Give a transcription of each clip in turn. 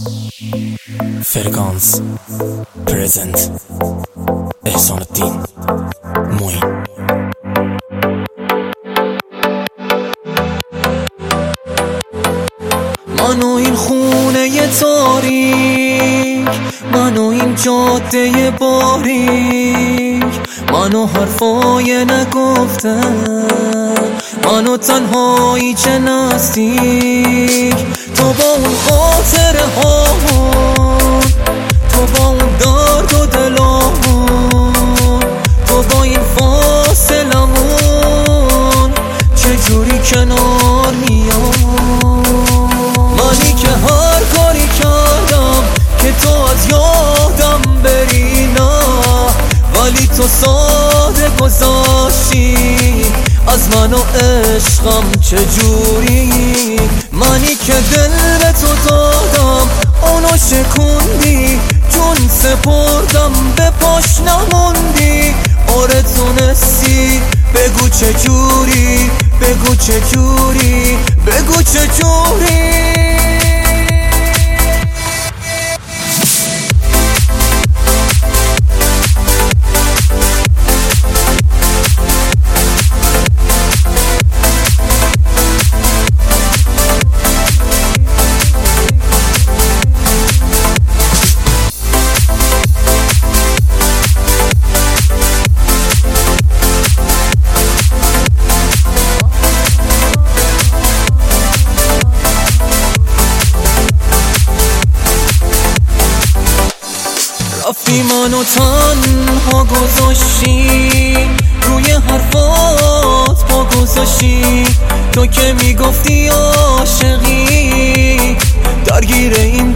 فرکانس پرزنت احسان الدین موین. من و این خونه تاریک، من و این جاده باریک، من و حرفای نگفتن، من و تنهایی چه نزدیک، تو با اون خاطره هامون، تو با اون درد و دلامون، تو با این فاصلمون چجوری کنار میام. منی که هر کاری کردم که تو از یادم بری، نه ولی تو ساده گذاشتی از من و عشقم چجوری. منی که دل به تو دادم اونو شکوندی، جون سپردم به پاش نموندی. آره تونستی، بگو چجوری، بگو چجوری، بگو چجوری. رفتی منو تنها گذاشتی، روی حرفات پا گذاشتی، تو که میگفتی عاشقی درگیر این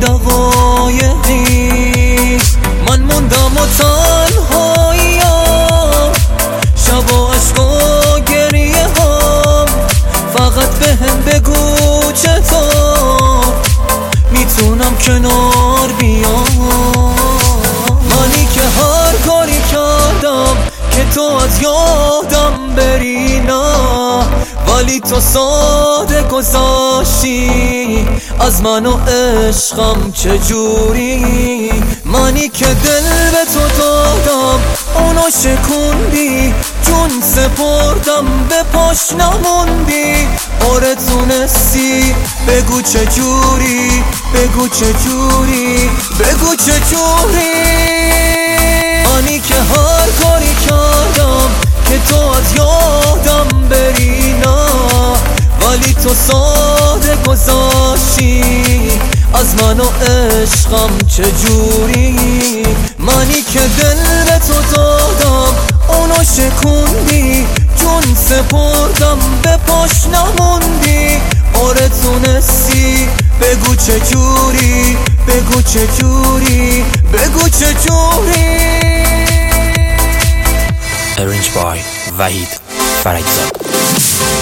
دقایقی. من موندم و تنهاییم، شب و عشق و گریه هم، فقط بهم بگو چطور میتونم کنار بیام. منی که هر کاری کردم که تو از یادم بری، نه ولی تو ساده گذاشتی از من و عشقم چجوری. منی که دل به تو دادم اونو شکوندی، جون سپردم به پاش نموندی. آره تونستی، بگو چجوری، بگو چجوری، بگو چجوری. منی که هر کاری کردم که تو از یادم بری، نه ولی تو ساده گذاشتی از من و عشقم چجوری. منی که دل به تو دادم اونو شکوندی، جون سپردم به پاش نموندی. آره تونستی، بگو چجوری، بگو چجوری، بگو چجوری. Arranged by وحید فرجزاد.